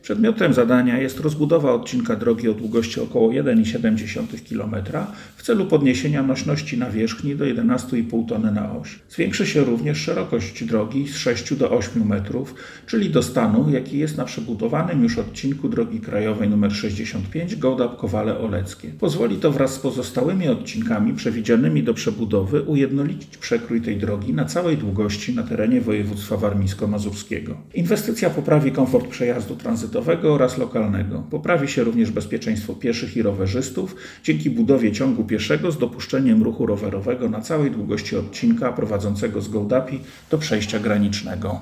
Przedmiotem zadania jest rozbudowa odcinka drogi o długości około 1,7 km w celu podniesienia nośności nawierzchni do 11,5 tony na oś. Zwiększy się również szerokość drogi z 6 do 8 metrów, czyli do stanu, jaki jest na przebudowanym już odcinku drogi krajowej nr 65 Gołdap-Kowale Oleckie. Pozwoli to wraz z pozostałymi odcinkami przewidzianymi do przebudowy ujednolicić przekrój tej drogi na całej długości na terenie województwa warmińsko-mazurskiego. Inwestycja poprawi komfort przejazdu tranzytowego oraz lokalnego. Poprawi się również bezpieczeństwo pieszych i rowerzystów dzięki budowie ciągu pieszego z dopuszczeniem ruchu rowerowego na całej długości odcinka prowadzącego z Gołdapi do przejścia granicznego.